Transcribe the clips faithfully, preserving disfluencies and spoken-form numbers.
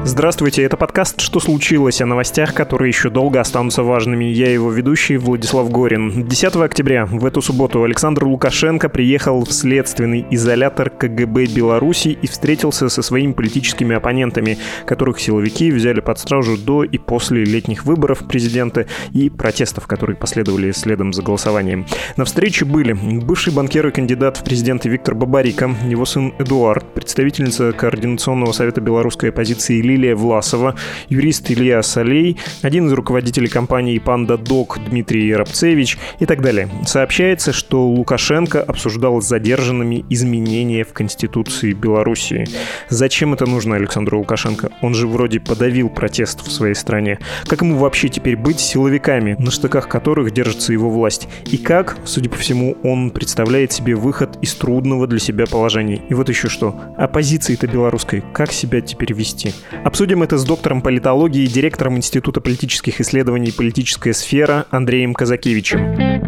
Здравствуйте, это подкаст «Что случилось?» о новостях, которые еще долго останутся важными. Я его ведущий Владислав Горин. десятого октября, в эту субботу, Александр Лукашенко приехал в следственный изолятор ка гэ бэ Беларуси и встретился со своими политическими оппонентами, которых силовики взяли под стражу до и после летних выборов президента и протестов, которые последовали следом за голосованием. На встрече были бывший банкир и кандидат в президенты Виктор Бабарико, его сын Эдуард, представительница Координационного совета белорусской оппозиции Лилия Власова, юрист Илья Солей, один из руководителей компании «Панда-Док» Дмитрий Рабцевич и так далее. Сообщается, что Лукашенко обсуждал с задержанными изменения в Конституции Белоруссии. Зачем это нужно Александру Лукашенко? Он же вроде подавил протест в своей стране. Как ему вообще теперь быть силовиками, на штыках которых держится его власть? И как, судя по всему, он представляет себе выход из трудного для себя положения? И вот еще что. Оппозиции-то белорусской как себя теперь вести? Обсудим это с доктором политологии, директором Института политических исследований «Политическая сфера» Андреем Казакевичем.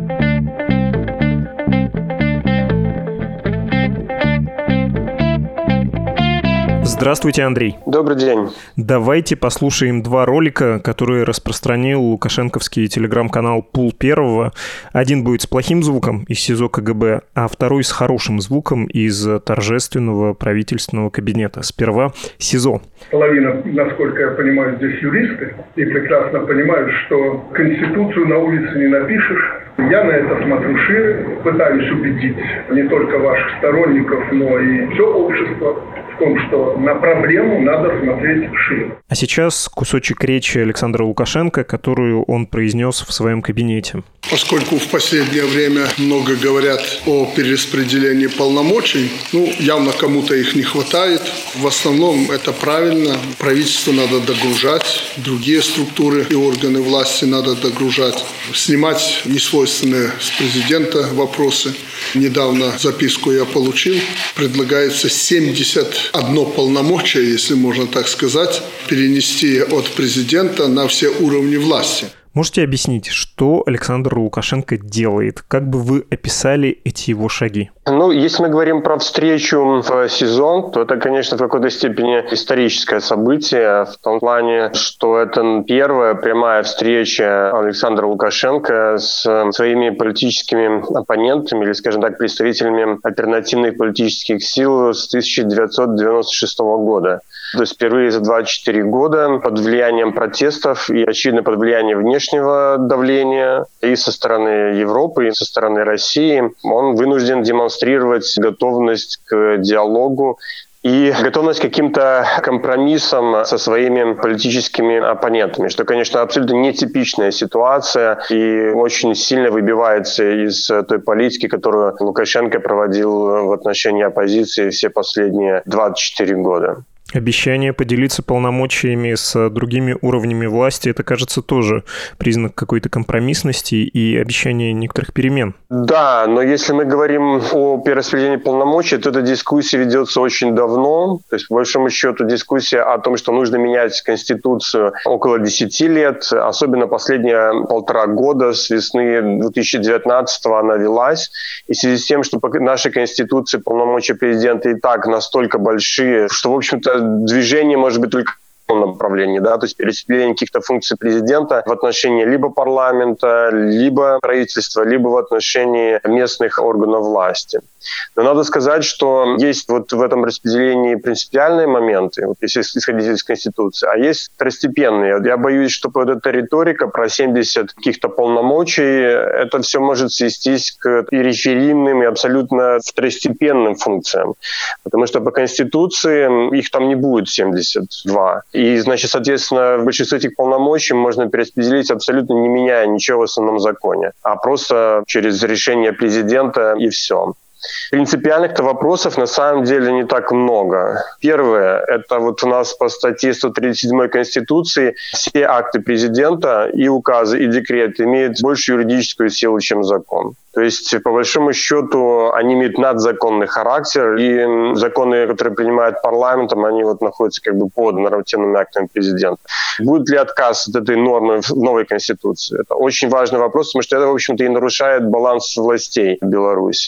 Здравствуйте, Андрей. Добрый день. Давайте послушаем два ролика, которые распространил лукашенковский телеграм-канал «Пул Первого». Один будет с плохим звуком из СИЗО ка гэ бэ, а второй с хорошим звуком из торжественного правительственного кабинета. Сперва СИЗО. Половина, насколько я понимаю, здесь юристы и прекрасно понимают, что Конституцию на улице не напишешь. Я на это смотрю шире, пытаюсь убедить не только ваших сторонников, но и все общество в том, что на проблему надо смотреть шире. А сейчас кусочек речи Александра Лукашенко, которую он произнес в своем кабинете. Поскольку в последнее время много говорят о перераспределении полномочий, ну, явно кому-то их не хватает. В основном это правильно. Правительство надо догружать, другие структуры и органы власти надо догружать, снимать несвойственные с президента вопросы. Недавно записку я получил. Предлагается семьдесят одно полномочие, если можно так сказать, перенести от президента на все уровни власти. Можете объяснить, что Александр Лукашенко делает? Как бы вы описали эти его шаги? Ну, если мы говорим про встречу в СИЗО, то это, конечно, в какой-то степени историческое событие, в том плане, что это первая прямая встреча Александра Лукашенко с своими политическими оппонентами, или, скажем так, представителями альтернативных политических сил с тысяча девятьсот девяносто шестого года. То есть впервые за двадцать четыре года под влиянием протестов и, очевидно, под влиянием внешнего давления и со стороны Европы, и со стороны России он вынужден демонстрировать готовность к диалогу и готовность к каким-то компромиссам со своими политическими оппонентами, что, конечно, абсолютно нетипичная ситуация и очень сильно выбивается из той политики, которую Лукашенко проводил в отношении оппозиции все последние двадцать четыре года. Обещание поделиться полномочиями с другими уровнями власти, это, кажется, тоже признак какой-то компромиссности и обещание некоторых перемен. Да, но если мы говорим о перераспределении полномочий, то эта дискуссия ведется очень давно. То есть, по большому счету, дискуссия о том, что нужно менять Конституцию около десяти лет, особенно последние полтора года, с весны две тысячи девятнадцатого она велась. И в связи с тем, что по нашей Конституции полномочия президента и так настолько большие, что, в общем-то, движение может быть только в одном направлении, да, то есть перераспределение каких-то функций президента в отношении либо парламента, либо правительства, либо в отношении местных органов власти. Но надо сказать, что есть вот в этом распределении принципиальные моменты, вот если исходить из Конституции, а есть второстепенные. Я боюсь, что вот эта риторика про семьдесят каких-то полномочий, это все может свестись к периферийным и абсолютно второстепенным функциям. Потому что по Конституции их там не будет семьдесят два. И, значит, соответственно, большинство этих полномочий можно перераспределить абсолютно не меняя ничего в основном законе, а просто через решение президента и все. Принципиальных-то вопросов на самом деле не так много. Первое, это вот у нас по статье сто тридцать седьмой Конституции все акты президента и указы, и декреты имеют больше юридическую силу, чем закон. То есть, по большому счету, они имеют надзаконный характер, и законы, которые принимает парламентом, они вот находятся как бы под нормативными актами президента. Будет ли отказ от этой нормы в новой Конституции? Это очень важный вопрос, потому что это, в общем-то, и нарушает баланс властей в Беларуси.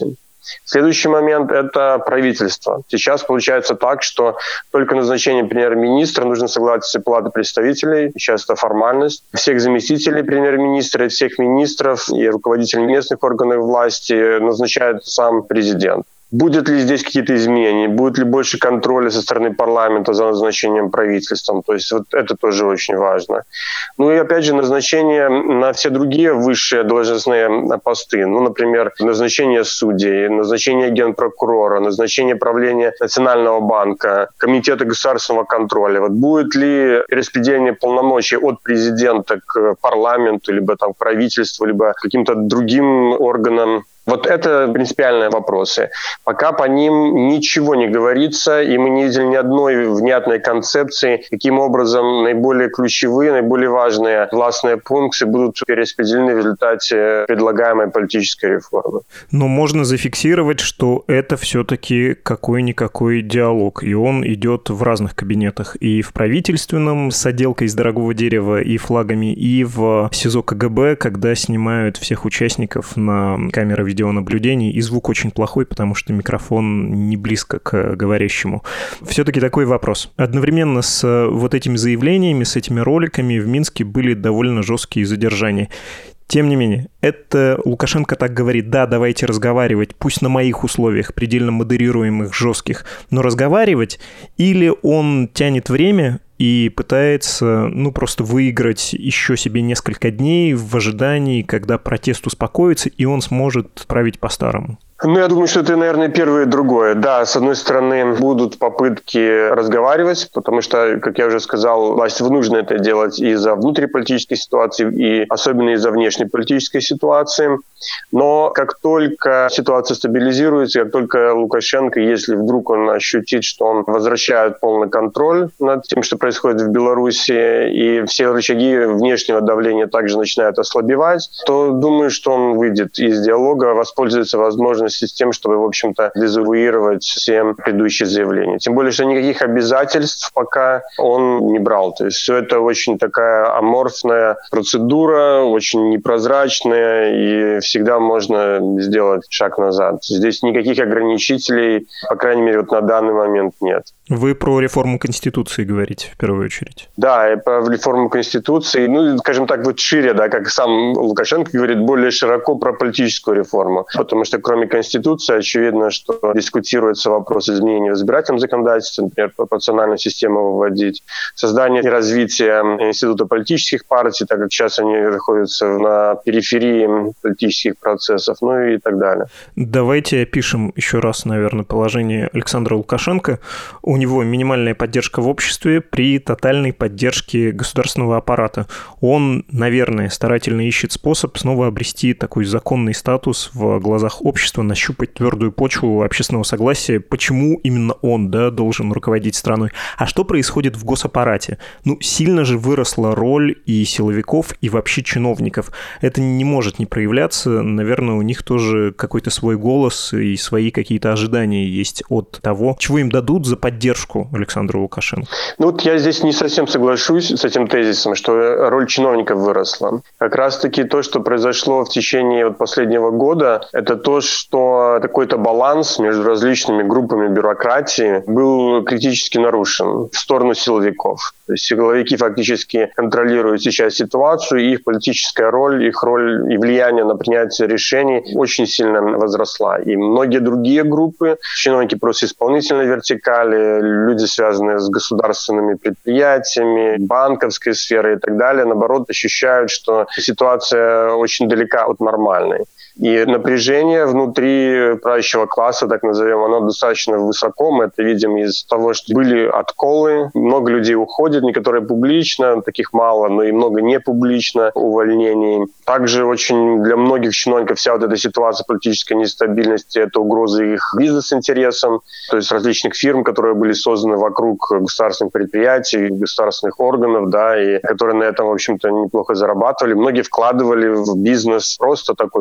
Следующий момент – это правительство. Сейчас получается так, что только назначение премьер-министра нужно согласие Палаты представителей. Сейчас это формальность. Всех заместителей премьер-министра, и всех министров и руководителей местных органов власти назначает сам президент. Будет ли здесь какие-то изменения? Будет ли больше контроля со стороны парламента за назначением правительством? То есть вот это тоже очень важно. Ну и опять же назначение на все другие высшие должностные посты. Ну, например, назначение судей, назначение генпрокурора, назначение правления Национального банка, Комитета государственного контроля. Вот будет ли распределение полномочий от президента к парламенту, либо там, к правительству, либо к каким-то другим органам? Вот это принципиальные вопросы. Пока по ним ничего не говорится, и мы не видели ни одной внятной концепции, каким образом наиболее ключевые, наиболее важные властные функции будут перераспределены в результате предлагаемой политической реформы. Но можно зафиксировать, что это все-таки какой-никакой диалог, и он идет в разных кабинетах. И в правительственном с отделкой из дорогого дерева и флагами, и в СИЗО КГБ, когда снимают всех участников на камеры видеонаблюдения, видеонаблюдений, и звук очень плохой, потому что микрофон не близко к говорящему. Все-таки такой вопрос. Одновременно с вот этими заявлениями, с этими роликами в Минске были довольно жесткие задержания. Тем не менее, это Лукашенко так говорит: да, давайте разговаривать, пусть на моих условиях, предельно модерируемых, жестких, но разговаривать, или он тянет время и пытается, ну, просто выиграть еще себе несколько дней в ожидании, когда протест успокоится, и он сможет править по-старому. Ну, я думаю, что это, наверное, первое и другое. Да, с одной стороны, будут попытки разговаривать, потому что, как я уже сказал, власти нужно это делать из-за внутриполитической ситуации и особенно из-за внешнеполитической ситуации. Но как только ситуация стабилизируется, как только Лукашенко, если вдруг он ощутит, что он возвращает полный контроль над тем, что происходит в Беларуси, и все рычаги внешнего давления также начинают ослабевать, то думаю, что он выйдет из диалога, воспользуется возможностью с тем, чтобы, в общем-то, дезавуировать все предыдущие заявления. Тем более, что никаких обязательств пока он не брал. То есть все это очень такая аморфная процедура, очень непрозрачная, и всегда можно сделать шаг назад. Здесь никаких ограничителей, по крайней мере, вот на данный момент нет. Вы про реформу Конституции говорите в первую очередь. Да, и про реформу Конституции, ну, скажем так, вот шире, да, как сам Лукашенко говорит, более широко про политическую реформу. Потому что кроме Конституции, очевидно, что дискутируется вопрос изменения в избирательном законодательстве, например, пропорциональную систему вводить, создание и развитие института политических партий, так как сейчас они находятся на периферии политических процессов, ну и так далее. Давайте опишем еще раз, наверное, положение Александра Лукашенко. У него минимальная поддержка в обществе при тотальной поддержке государственного аппарата. Он, наверное, старательно ищет способ снова обрести такой законный статус в глазах общества, нащупать твердую почву общественного согласия, почему именно он, да, должен руководить страной. А что происходит в госаппарате? Ну, сильно же выросла роль и силовиков, и вообще чиновников. Это не может не проявляться. Наверное, у них тоже какой-то свой голос и свои какие-то ожидания есть от того, чего им дадут за поддержку Александру Лукашенко. Ну вот я здесь не совсем соглашусь с этим тезисом, что роль чиновников выросла. Как раз-таки то, что произошло в течение вот последнего года, это то, что какой-то баланс между различными группами бюрократии был критически нарушен в сторону силовиков. То есть силовики фактически контролируют сейчас ситуацию, и их политическая роль, их роль и влияние на принятие решений очень сильно возросла. И многие другие группы, чиновники просто исполнительной вертикали, люди, связанные с государственными предприятиями, банковской сферой и так далее, наоборот, ощущают, что ситуация очень далека от нормальной. И напряжение внутри правящего класса, так назовем, оно достаточно высоко. Мы это видим из того, что были отколы, много людей уходит, некоторые публично, таких мало, но и много не публично увольнений. Также очень для многих чиновников вся вот эта ситуация политической нестабильности — это угроза их бизнес-интересам, то есть различных фирм, которые были созданы вокруг государственных предприятий, государственных органов, да, и которые на этом, в общем-то, неплохо зарабатывали. Многие вкладывали в бизнес просто такой, ну, нормальный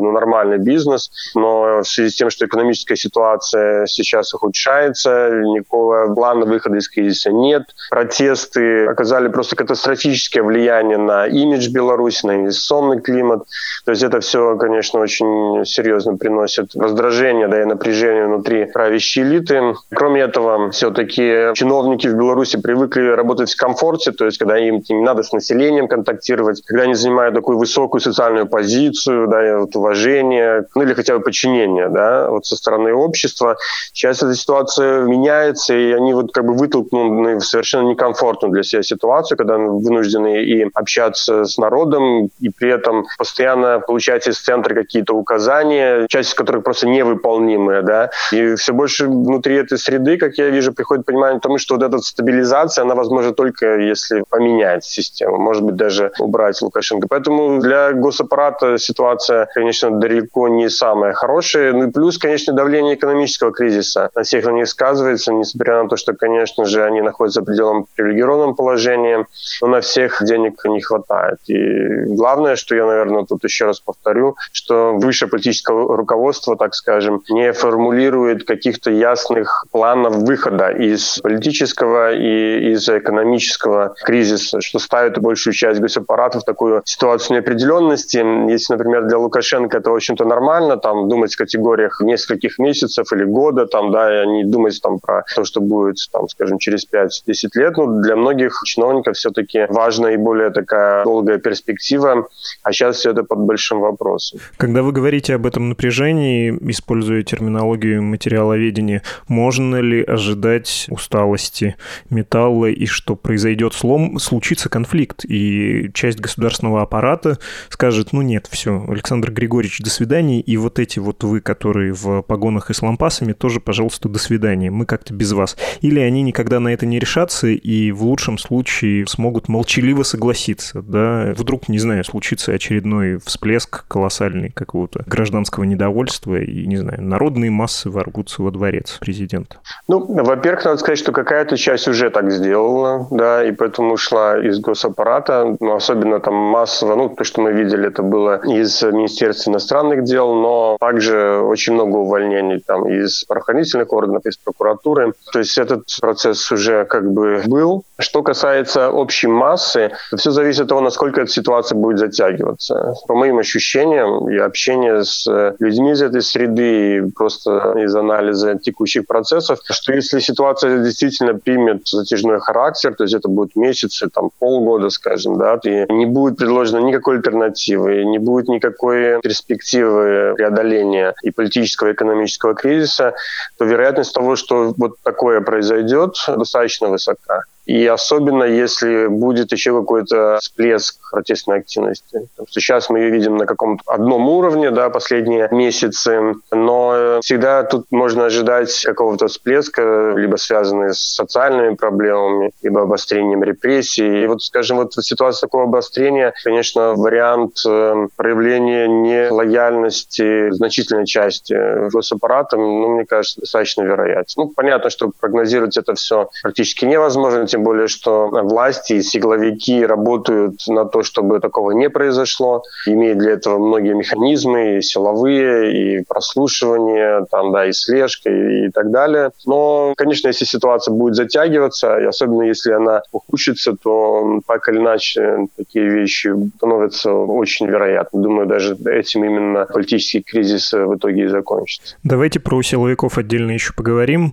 нормальный бизнес, но в связи с тем, что экономическая ситуация сейчас ухудшается, никакого плана выхода из кризиса нет. Протесты оказали просто катастрофическое влияние на имидж Беларуси, на инвестиционный климат. То есть это все, конечно, очень серьезно приносит раздражение, да, и напряжение внутри правящей элиты. Кроме этого, все-таки чиновники в Беларуси привыкли работать в комфорте, то есть когда им не надо с населением контактировать, когда они занимают такую высокую социальную позицию, да, вот уважение, ну или хотя бы подчинение, да, вот со стороны общества. Сейчас эта ситуация меняется, и они вот как бы вытолкнуты в совершенно некомфортную для себя ситуацию, когда вынуждены и общаться с народом, и при этом постоянно получать из центра какие-то указания, часть из которых просто невыполнимые, да. И все больше внутри этой среды, как я вижу, приходит понимание тому, что вот эта стабилизация, она возможна только если поменять систему, может быть, даже убрать Лукашенко. Поэтому для госаппарата ситуация, конечно, далеко не самая хорошая. Ну и плюс, конечно, давление экономического кризиса на всех на них сказывается, несмотря на то, что, конечно же, они находятся в определенном привилегированном положении, но на всех денег не хватает. И главное, что я, наверное, тут еще раз повторю, что высшее политическое руководство, так скажем, не формулирует каких-то ясных планов выхода из политического и из экономического кризиса, что ставит большую часть госаппарата в такую ситуацию неопределенности. Если, например, для Лукашенко это, в общем-то, нормально, там, думать в категориях нескольких месяцев или года, там, да, и не думать там, про то, что будет, там, скажем, через пять-десять лет. Но для многих чиновников все-таки важна и более такая долгая перспектива, а сейчас все это под большим вопросом. Когда вы говорите об этом напряжении, используя терминологию материаловедения, можно ли ожидать усталости металла и что произойдет слом, случится конфликт, и часть государственного аппарата скажет: ну нет, все, Александр Григорьевич, до свидания, и вот эти вот вы, которые в погонах и с лампасами, тоже, пожалуйста, до свидания, мы как-то без вас. Или они никогда на это не решатся и в лучшем случае смогут молчаливо согласиться, да, вдруг, не знаю, случится очередной всплеск колоссальный какого-то гражданского недовольства, и, не знаю, народные массы ворвутся во дворец президента. Ну, во-первых, надо сказать, что какая-то часть уже так сделала, да, и поэтому ушла из госаппарата, ну, особенно там массово, ну, то, что мы видели, это было из Министерства иностранных дел, но также очень много увольнений там из правоохранительных органов, из прокуратуры. То есть этот процесс уже как бы был. Что касается общей массы, то все зависит от того, насколько эта ситуация будет затягиваться. По моим ощущениям и общению с людьми из этой среды, и просто из анализа текущих процессов, что если ситуация действительно примет затяжной характер, то есть это будет месяцы, там, полгода, скажем, да, и не будет предложено никакой альтернативы, не будет никакой перспективы преодоления и политического, и экономического кризиса, то вероятность того, что вот такое произойдет, достаточно высока. И особенно, если будет еще какой-то всплеск протестной активности. Потому что сейчас мы ее видим на каком-то одном уровне, да, последние месяцы, но всегда тут можно ожидать какого-то всплеска, либо связанный с социальными проблемами, либо обострением репрессий. И вот, скажем, вот в ситуации такого обострения, конечно, вариант проявления нелояльности значительной части госаппарата, ну, мне кажется, достаточно вероятен. Ну, понятно, что прогнозировать это все практически невозможно, тем более, что власти и силовики работают на то, чтобы такого не произошло, имеют для этого многие механизмы, и силовые, и прослушивание, там, да, и слежка, и, и так далее. Но, конечно, если ситуация будет затягиваться, и особенно если она ухудшится, то так или иначе такие вещи становятся очень вероятны. Думаю, даже этим именно политический кризис в итоге и закончится. Давайте про силовиков отдельно еще поговорим.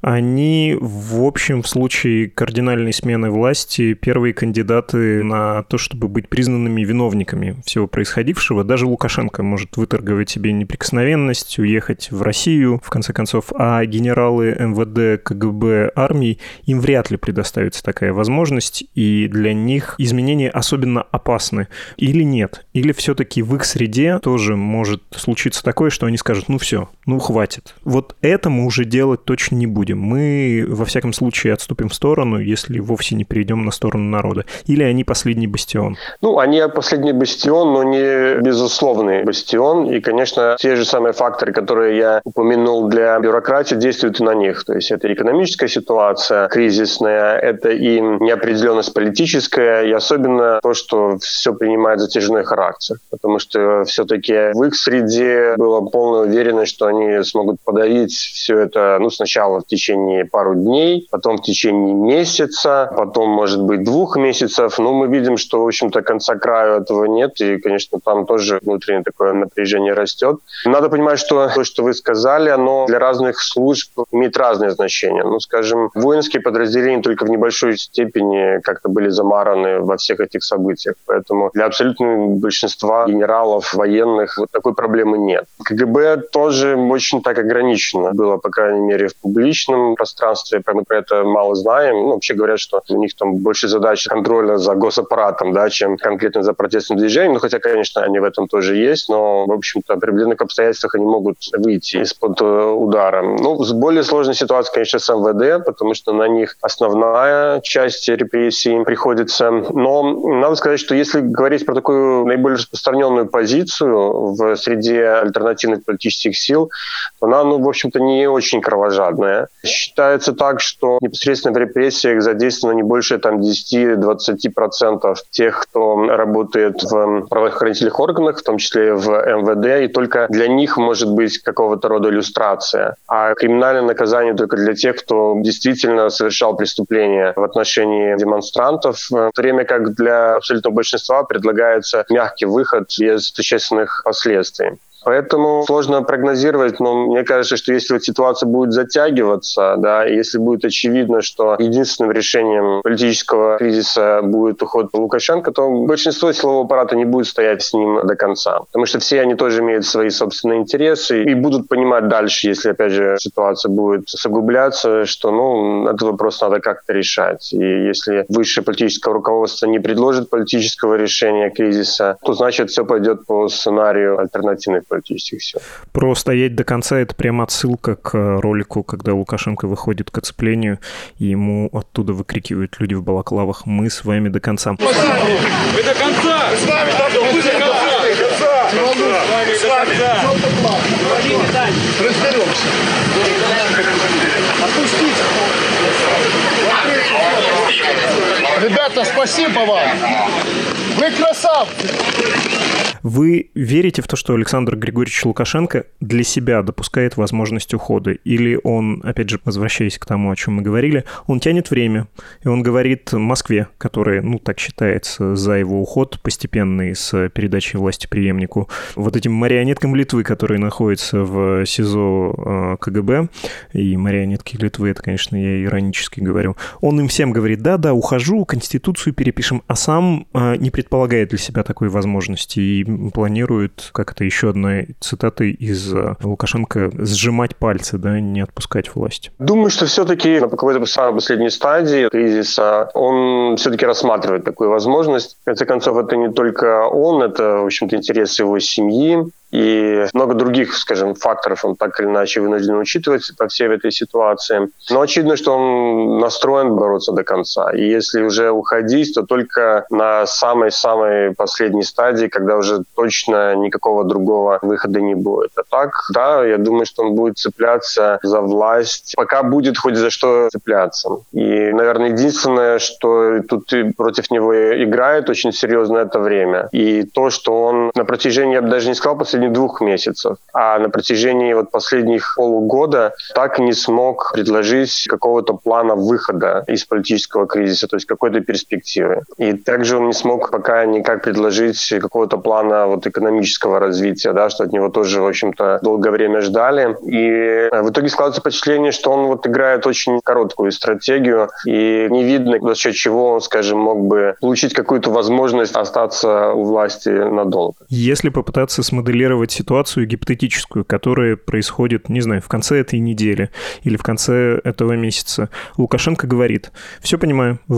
Они, в общем, в случае кардинальной смены власти первые кандидаты на то, чтобы быть признанными виновниками всего происходившего. Даже Лукашенко может выторговать себе неприкосновенность, уехать в Россию, в конце концов, а генералы эм вэ дэ, ка гэ бэ, армии, им вряд ли предоставится такая возможность, и для них изменения особенно опасны. Или нет? Или все-таки в их среде тоже может случиться такое, что они скажут: ну все, ну хватит. Вот это мы уже делать точно не будем. Мы, во всяком случае, отступим в сторону, если если вовсе не перейдем на сторону народа? Или они последний бастион? Ну, они последний бастион, но не безусловный бастион. И, конечно, те же самые факторы, которые я упомянул для бюрократии, действуют и на них. То есть это экономическая ситуация кризисная, это и неопределенность политическая, и особенно то, что все принимает затяжной характер. Потому что все-таки в их среде была полная уверенность, что они смогут подавить все это, ну, сначала в течение пару дней, потом в течение месяца, потом, может быть, двух месяцев. Но мы видим, что, в общем-то, конца краю этого нет, и, конечно, там тоже внутреннее такое напряжение растет. Надо понимать, что то, что вы сказали, оно для разных служб имеет разные значения. Ну, скажем, воинские подразделения только в небольшой степени как-то были замараны во всех этих событиях. Поэтому для абсолютного большинства генералов, военных вот такой проблемы нет. КГБ тоже очень так ограничено было, по крайней мере, в публичном пространстве. Мы про это мало знаем. Ну, вообще говорят, что у них там больше задач контроля за госаппаратом, да, чем конкретно за протестным движением. Ну, хотя, конечно, они в этом тоже есть, но, в общем-то, при определенных обстоятельствах они могут выйти из-под удара. Ну, с более сложной ситуацией, конечно, с эм вэ дэ, потому что на них основная часть репрессий приходится. Но надо сказать, что если говорить про такую наиболее распространенную позицию в среде альтернативных политических сил, то она, ну, в общем-то, не очень кровожадная. Считается так, что непосредственно в репрессиях задействовано не больше там, десять-двадцать процентов тех, кто работает в правоохранительных органах, в том числе в эм вэ дэ, и только для них может быть какого-то рода иллюстрация. А криминальное наказание только для тех, кто действительно совершал преступления в отношении демонстрантов, в то время как для абсолютного большинства предлагается мягкий выход без существенных последствий. Поэтому сложно прогнозировать, но мне кажется, что если вот ситуация будет затягиваться, да, и если будет очевидно, что единственным решением политического кризиса будет уход Лукашенко, то большинство силового аппарата не будет стоять с ним до конца. Потому что все они тоже имеют свои собственные интересы и будут понимать дальше, если, опять же, ситуация будет усугубляться, что, ну, этот вопрос надо как-то решать. И если высшее политическое руководство не предложит политического решения кризиса, то, значит, все пойдет по сценарию альтернативных политических сил. Про стоять до конца — это прямо отсылка к ролику, когда Лукашенко выходит к оцеплению, и ему оттуда выкрикивают люди в балаклавах: «Мы с вами до конца». Вы до конца! Мы с вами до конца! С вами до конца! Разберемся. Отпустите. Ребята, спасибо вам. Вы красавцы. Вы верите в то, что Александр Григорьевич Лукашенко для себя допускает возможность ухода? Или он, опять же, возвращаясь к тому, о чем мы говорили, он тянет время, и он говорит Москве, которая, ну, так считается, за его уход постепенный с передачей власти преемнику, вот этим марионеткам Литвы, которые находятся в СИЗО КГБ, и марионетки Литвы, это, конечно, я иронически говорю, он им всем говорит: да-да, ухожу, Конституцию перепишем, а сам не предполагает для себя такой возможности и планирует, как это еще одна цитата из Лукашенко, сжимать пальцы, да, не отпускать власть. Думаю, что все-таки на какой-то самой последней стадии кризиса он все-таки рассматривает такую возможность. В конце концов, это не только он, это, в общем-то, интерес его семьи. И много других, скажем, факторов он так или иначе вынужден учитывать во всей этой ситуации. Но очевидно, что он настроен бороться до конца. И если уже уходить, то только на самой-самой последней стадии, когда уже точно никакого другого выхода не будет. А так, да, я думаю, что он будет цепляться за власть, пока будет хоть за что цепляться. И, наверное, единственное, что тут против него играет очень серьезно, это время. И то, что он на протяжении, я бы даже не сказал, последних двух месяцев, а на протяжении вот последних полугода так и не смог предложить какого-то плана выхода из политического кризиса, то есть какой-то перспективы. И также он не смог пока никак предложить какого-то плана вот экономического развития, да, что от него тоже, в общем-то, долгое время ждали. И в итоге складывается впечатление, что он вот играет очень короткую стратегию, и не видно, за счет чего он, скажем, мог бы получить какую-то возможность остаться у власти надолго. Если попытаться смоделировать ситуацию гипотетическую, которая происходит, не знаю, в конце этой недели или в конце этого месяца. Лукашенко говорит: все понимаю, в Москве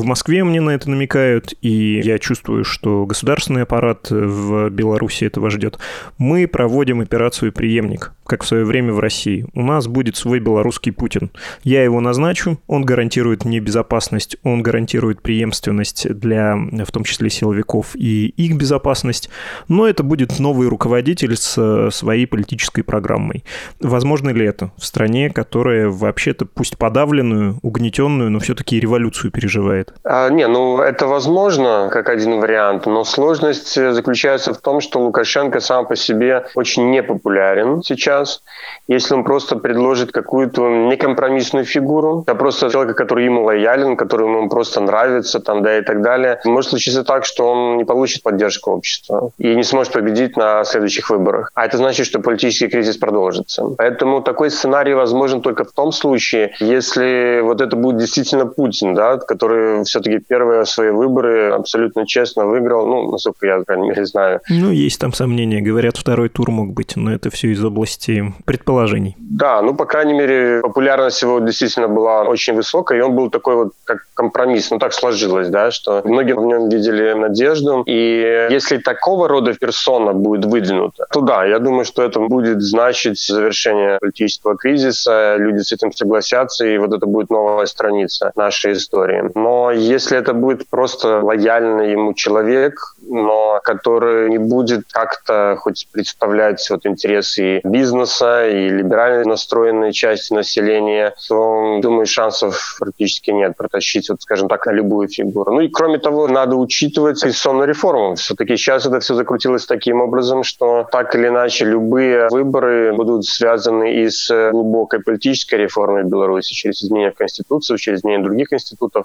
все мне на это намекают, и я чувствую, что государственный аппарат в Беларуси этого ждет. Мы проводим операцию «Преемник», как в свое время в России. У нас будет свой белорусский Путин. Я его назначу, он гарантирует мне безопасность, он гарантирует преемственность для, в том числе, силовиков и их безопасность, но это будет новый руководитель с своей политической программой. Возможно ли это в стране, которая вообще-то, пусть подавленную, угнетенную, но все-таки революцию переживает? А, не, ну это возможно, как один вариант, но сложность заключается в том, что Лукашенко сам по себе очень непопулярен сейчас. Если он просто предложит какую-то некомпромиссную фигуру, а просто человека, который ему лоялен, который ему просто нравится, там, да, и так далее, может случиться так, что он не получит поддержку общества и не сможет победить на следующих выборах. А это значит, что политический кризис продолжится. Поэтому такой сценарий возможен только в том случае, если вот это будет действительно Путин, да, который все-таки первые свои выборы абсолютно честно выиграл, ну, насколько я, по крайней мере, знаю. Ну, есть там сомнения. Говорят, второй тур мог быть, но это все из области предположений. Да, ну, по крайней мере, популярность его действительно была очень высокая, и он был такой вот как компромисс. Ну, так сложилось, да, что многие в нем видели надежду. И если такого рода персона будет выдвинута, то да, я думаю, что это будет значить завершение политического кризиса, люди с этим согласятся, и вот это будет новая страница нашей истории. Но если это будет просто лояльный ему человек, но который не будет как-то хоть представлять вот интересы и бизнеса, и либерально настроенной части населения, то, думаю, шансов практически нет протащить, вот, скажем так, на любую фигуру. Ну и кроме того, надо учитывать конституционную реформу. Все-таки сейчас это все закрутилось таким образом, что так или иначе любые выборы будут связаны и с глубокой политической реформой Беларуси через изменения в Конституцию, через изменения других институтов.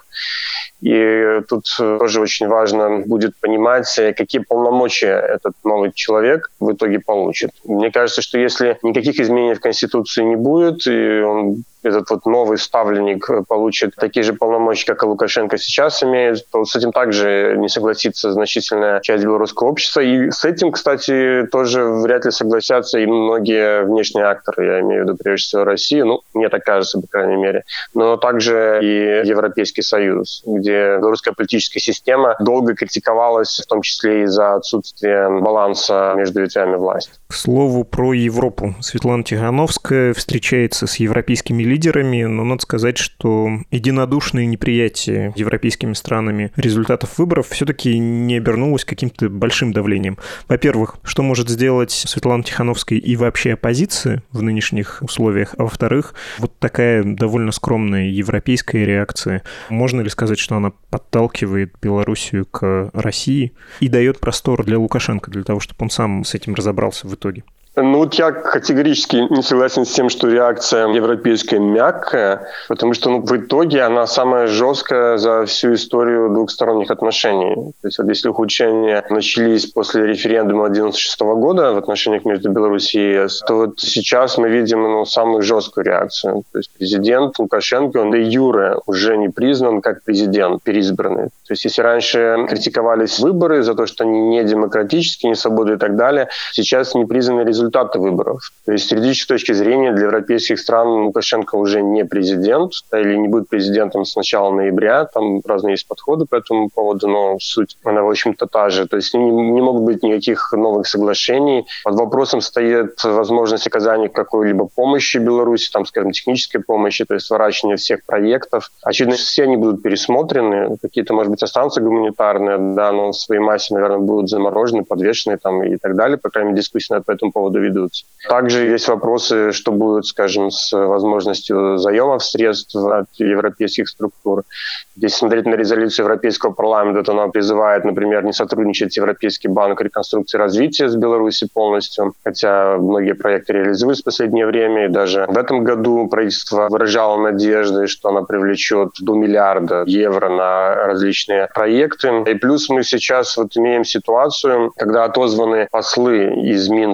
И тут тоже очень важно будет понимать, какие полномочия этот новый человек в итоге получит. Мне кажется, что если никаких изменений в Конституции не будет, и он, этот вот новый ставленник, получит такие же полномочия, как и Лукашенко сейчас имеет, то с этим также не согласится значительная часть белорусского общества. И с этим, кстати, тоже вряд ли согласятся и многие внешние акторы, я имею в виду прежде всего Россию, ну, мне так кажется, по крайней мере, но также и Европейский Союз, где белорусская политическая система долго критиковалась, в том числе из-за отсутствия баланса между ветвями власти. К слову про Европу. Светлана Тихановская встречается с европейскими лидерами, но надо сказать, что единодушное неприятие европейскими странами результатов выборов все-таки не обернулось каким-то большим давлением. Во-первых, что может сделать Светлана Тихановская и вообще оппозиция в нынешних условиях? А во-вторых, вот такая довольно скромная европейская реакция. Можно ли сказать, что она подталкивает Белоруссию к России и дает простор для Лукашенко, для того, чтобы он сам с этим разобрался в итоге? Ну, вот я категорически не согласен с тем, что реакция европейская мягкая, потому что ну, в итоге она самая жесткая за всю историю двухсторонних отношений. То есть вот если ухудшения начались после референдума две тысячи девяносто шестого года в отношениях между Беларусью и ЕС, то вот сейчас мы видим ну, самую жесткую реакцию. То есть президент Лукашенко, он де юре уже не признан как президент переизбранный. То есть если раньше критиковались выборы за то, что они не демократические, не свободные и так далее, сейчас не признаны результаты результаты выборов. То есть с юридической точки зрения для европейских стран Лукашенко уже не президент, да, или не будет президентом с начала ноября. Там разные есть подходы по этому поводу, но суть, она, в общем-то, та же. То есть не, не могут быть никаких новых соглашений. Под вопросом стоит возможность оказания какой-либо помощи Беларуси, там, скажем, технической помощи, то есть сворачивания всех проектов. Очевидно, все они будут пересмотрены. Какие-то, может быть, останутся гуманитарные, да, но в своей массе, наверное, будут заморожены, подвешены там, и так далее. По крайней мере, дискуссии по этому поводу ведутся. Также есть вопросы, что будет, скажем, с возможностью заемов средств от европейских структур. Если смотреть на резолюцию Европейского парламента, то она призывает, например, не сотрудничать Европейский банк реконструкции и развития с Беларусью полностью, хотя многие проекты реализуются в последнее время, и даже в этом году правительство выражало надежды, что она привлечет до миллиарда евро на различные проекты. И плюс мы сейчас вот имеем ситуацию, когда отозваны послы из Минска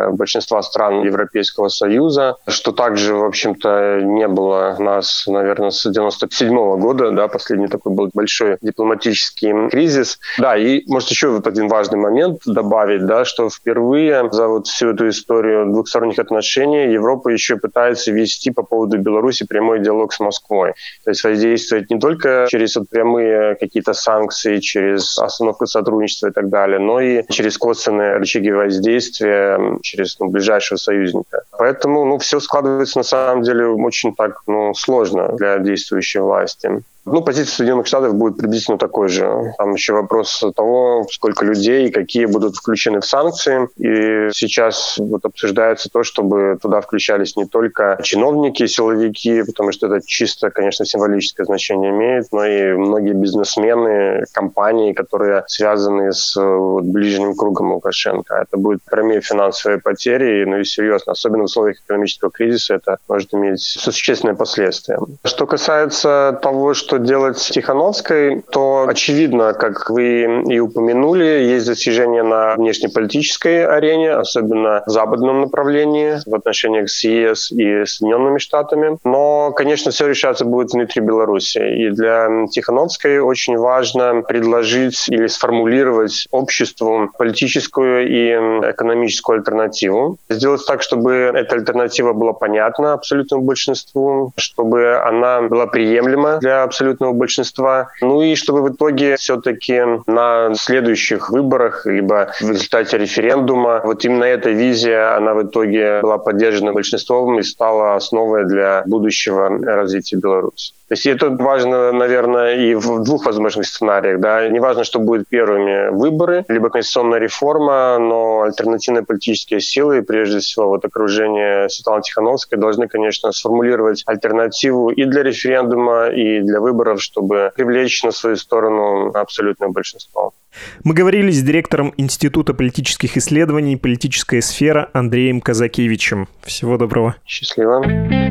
для большинства стран Европейского Союза, что также, в общем-то, не было у нас, наверное, с девяносто седьмого года, да, последний такой был большой дипломатический кризис. Да, и, может, еще вот один важный момент добавить, да, что впервые за вот всю эту историю двухсторонних отношений Европа еще пытается вести по поводу Беларуси прямой диалог с Москвой. То есть воздействовать не только через вот прямые какие-то санкции, через остановку сотрудничества и так далее, но и через косвенные рычаги воздействия, через ну, ближайшего союзника. Поэтому ну, все складывается на самом деле очень так ну, сложно для действующей власти. Ну, позиция Соединенных Штатов будет приблизительно такой же. Там еще вопрос того, сколько людей, какие будут включены в санкции. И сейчас вот обсуждается то, чтобы туда включались не только чиновники, силовики, потому что это чисто, конечно, символическое значение имеет, но и многие бизнесмены, компании, которые связаны с вот, ближним кругом Лукашенко. Это будет прямые финансовые потери, ну и серьезно, особенно в условиях экономического кризиса, это может иметь существенные последствия. Что касается того, что делать с Тихановской, то очевидно, как вы и упомянули, есть достижения на внешнеполитической арене, особенно в западном направлении, в отношениях с ЕС и Соединенными Штатами. Но, конечно, все решаться будет внутри Беларуси. И для Тихановской очень важно предложить или сформулировать обществу политическую и экономическую альтернативу. Сделать так, чтобы эта альтернатива была понятна абсолютному большинству, чтобы она была приемлема для абсолютного большинства. Ну и чтобы в итоге все-таки на следующих выборах, либо в результате референдума, вот именно эта визия, она в итоге была поддержана большинством и стала основой для будущего развития Беларуси. То есть это важно, наверное, и в двух возможных сценариях. Да? Не важно, что будут первыми выборы, либо конституционная реформа, но альтернативные политические силы, прежде всего вот окружение Светланы Тихановской, должны, конечно, сформулировать альтернативу и для референдума, и для выборов, чтобы привлечь на свою сторону абсолютное большинство. Мы говорили с директором Института политических исследований «Политическая сфера» Андреем Казакевичем. Всего доброго. Счастливо.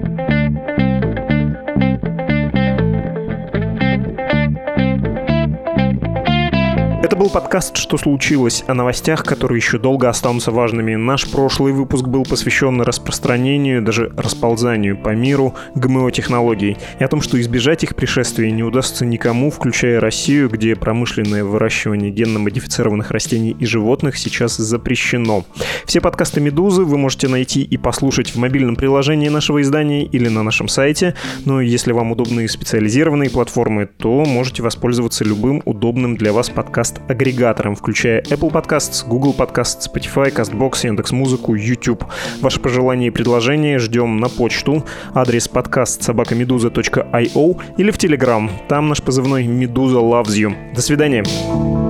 Это был подкаст «Что случилось?» о новостях, которые еще долго останутся важными. Наш прошлый выпуск был посвящен распространению, даже расползанию по миру ГМО-технологий и о том, что избежать их пришествия не удастся никому, включая Россию, где промышленное выращивание генно-модифицированных растений и животных сейчас запрещено. Все подкасты «Медузы» вы можете найти и послушать в мобильном приложении нашего издания или на нашем сайте. Но если вам удобны специализированные платформы, то можете воспользоваться любым удобным для вас подкастом агрегатором, включая Apple Podcasts, Google Podcasts, Spotify, CastBox, Яндекс.Музыку, YouTube. Ваши пожелания и предложения ждем на почту. Адрес подкаст собака медуза точка ай о или в Telegram. Там наш позывной «Медуза loves you». До свидания.